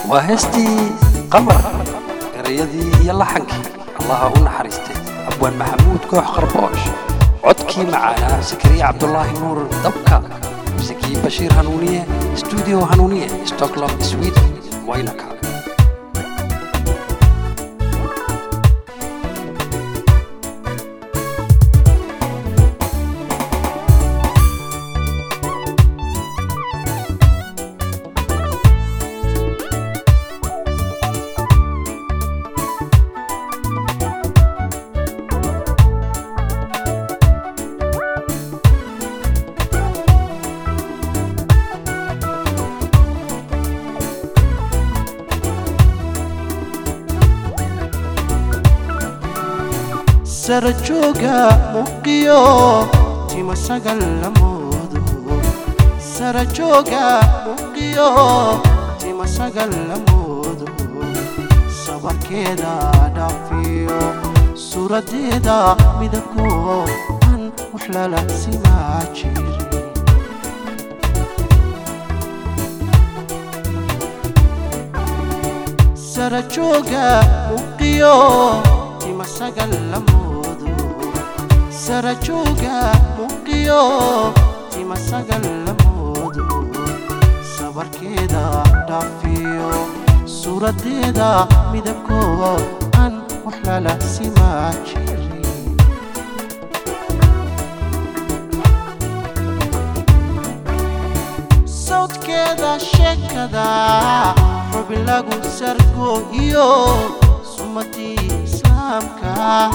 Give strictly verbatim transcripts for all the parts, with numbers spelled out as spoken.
وهستي قمر رياضي يلا حنكي الله هون حريستي أبوان محمود كوح خربوش عدكي معانا سكري عبد الله نور دبكا سكي بشير هنونية استوديو هنونية ستوكلم سويدن وينك Sarajoga muqiyo tima sagal lamodo Sarajoga muqiyo tima sagal lamodo sabarkeeda dhafiyo suradeeda midako an waxlala simaajiri Sarajoga muqiyo tima sagal lamodo Sarajoga muqiyo tima sagal lamodo sabarkeeda dhafiyo suradeeda midako an waxlala simaajiri sawdkeeda sheekada xubi lagu sargo iyo sumadii islaamka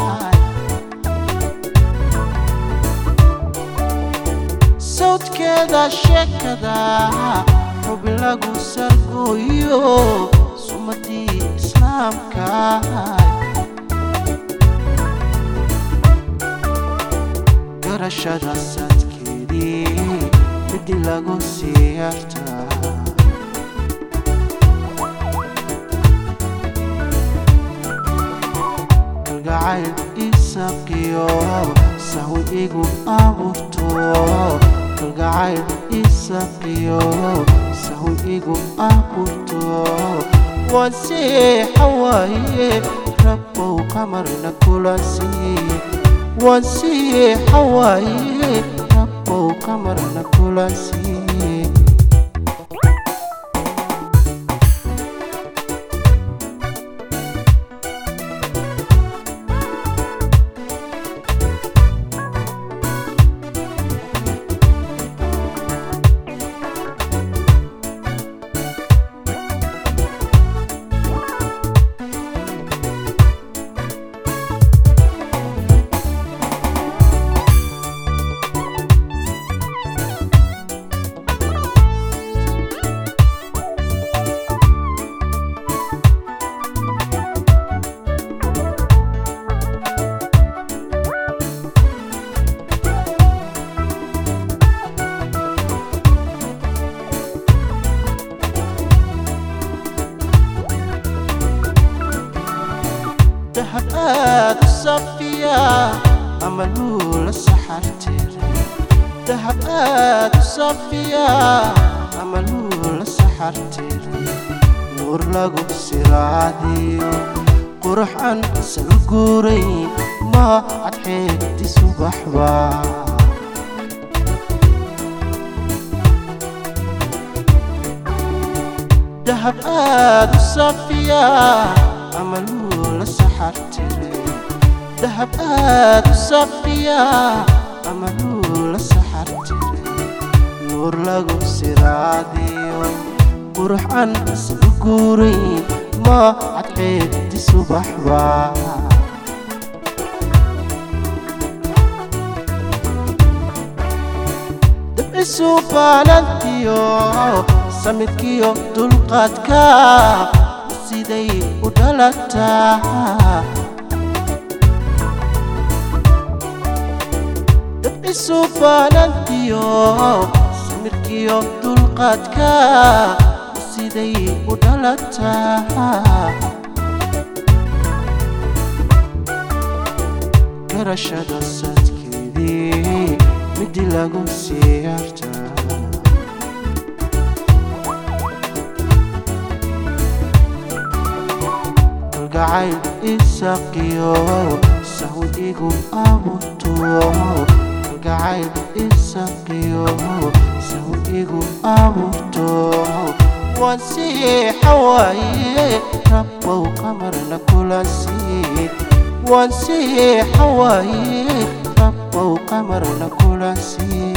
sawdkeeda sheekada xubi lagu sargoyo sumadii islaamka garashada sadkeedii midi lagu siyaarta kalgacayl isaqiyo sahwi igu abuurto kalgacayl isaqiyo sahwi igu abuurto waan seexa waaye rabbow qamarna kula siiye waan seexa waaye rabbow qamarna kula siiye ذهب صفيا أملول السحرتر ذهب صفيا أملول السحرتر نور لغو سراديو قرحان سلقوري ما عدحيت صبح با ذهب صفيا أملول السحرتر ذهب صفيا أملول السحرتر نور لغو سراديو قرحان سلقوري ما عدحيت صبح با دبسو فالنتيو سمتكيو دلقاتكا سيدي ودلتا دبسو فالنتيو سمتكيو دلقاتكا سيدي ودلتا garashada sadkeedii midi lagu siyaarta kalgacayl isaqiyo sawdigu abuurto kalgacayl isaqiyo sawdigu abuurto وانسي حواي ربو قمرنا كلاسي وانسي حواي ربو قمرنا كلاسي